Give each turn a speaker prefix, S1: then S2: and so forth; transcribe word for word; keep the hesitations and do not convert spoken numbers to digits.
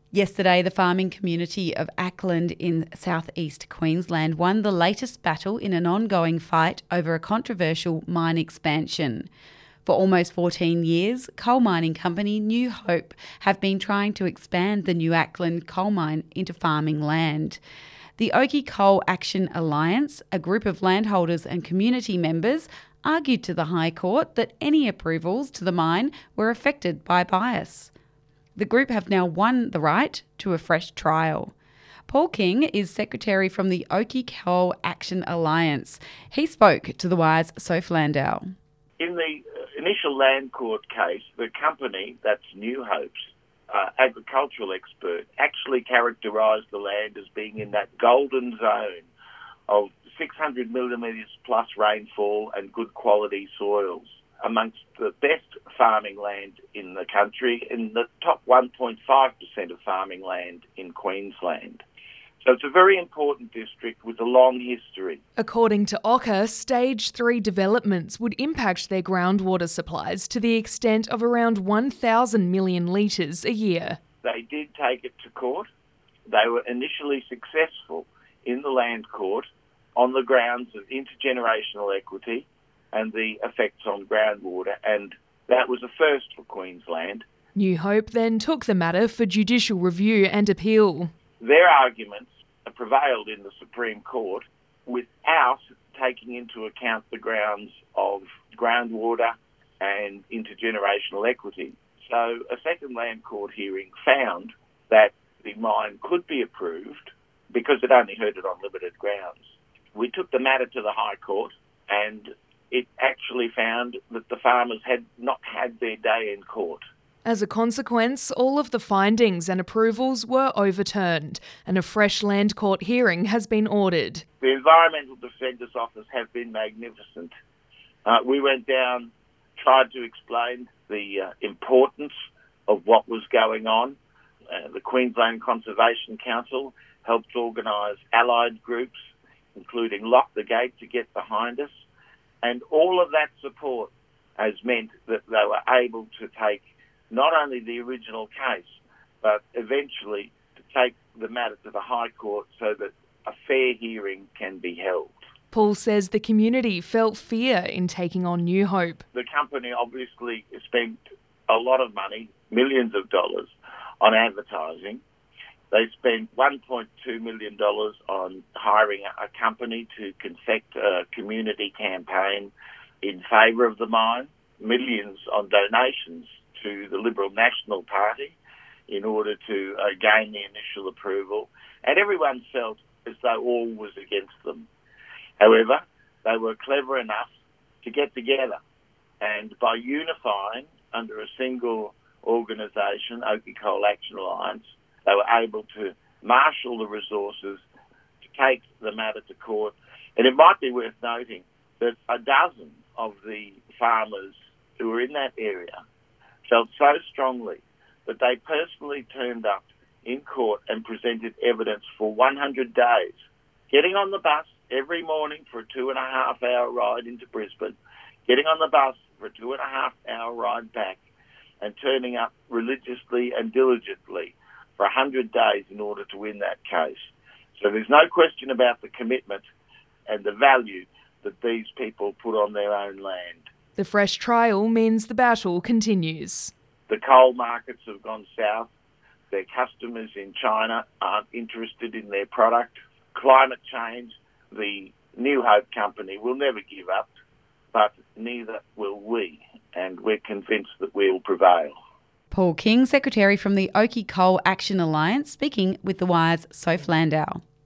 S1: Yesterday, the farming community of Acland in southeast Queensland won the latest battle in an ongoing fight over a controversial mine expansion. For almost fourteen years, coal mining company New Hope have been trying to expand the New Acland coal mine into farming land. The Oakey Coal Action Alliance, a group of landholders and community members, argued to the High Court that any approvals to the mine were affected by bias. The group have now won the right to a fresh trial. Paul King is secretary from the Oakey Coal Action Alliance. He spoke to The Wire's Soph Landau.
S2: In the initial land court case, the company, that's New Hope's uh, agricultural expert, actually characterised the land as being in that golden zone of six hundred millimetres plus rainfall and good quality soils, amongst the best farming land in the country, in the top one point five percent of farming land in Queensland. So it's a very important district with a long history.
S3: According to O C A, Stage three developments would impact their groundwater supplies to the extent of around one thousand million litres a year.
S2: They did take it to court. They were initially successful in the land court on the grounds of intergenerational equity and the effects on groundwater, and that was a first for Queensland.
S3: New Hope then took the matter for judicial review and appeal.
S2: Their arguments prevailed in the Supreme Court without taking into account the grounds of groundwater and intergenerational equity. So a second land court hearing found that the mine could be approved because it only heard it on limited grounds. We took the matter to the High Court, and it actually found that the farmers had not had their day in court.
S3: As a consequence, all of the findings and approvals were overturned, and a fresh land court hearing has been ordered.
S2: The Environmental Defender's Office have been magnificent. Uh, we went down, tried to explain the uh, importance of what was going on. Uh, the Queensland Conservation Council helped organise allied groups, including Lock the Gate, to get behind us. And all of that support has meant that they were able to take not only the original case, but eventually to take the matter to the High Court so that a fair hearing can be held.
S3: Paul says the community felt fear in taking on New Hope.
S2: The company obviously spent a lot of money, millions of dollars, on advertising. They spent one point two million dollars on hiring a company to conduct a community campaign in favour of the mine, millions on donations to the Liberal National Party in order to uh, gain the initial approval, and everyone felt as though all was against them. However, they were clever enough to get together, and by unifying under a single organisation, Oakey Coal Action Alliance, they were able to marshal the resources to take the matter to court. And it might be worth noting that a dozen of the farmers who were in that area felt so strongly that they personally turned up in court and presented evidence for one hundred days, getting on the bus every morning for a two and a half hour ride into Brisbane, getting on the bus for a two and a half hour ride back, and turning up religiously and diligently for one hundred days in order to win that case. So there's no question about the commitment and the value that these people put on their own land.
S3: The fresh trial means the battle continues.
S2: The coal markets have gone south. Their customers in China aren't interested in their product. Climate change, the New Hope company will never give up, but neither will we, and we're convinced that we will prevail.
S1: Paul King, secretary from the Oakey Coal Action Alliance, speaking with The Wire's Soph Landau.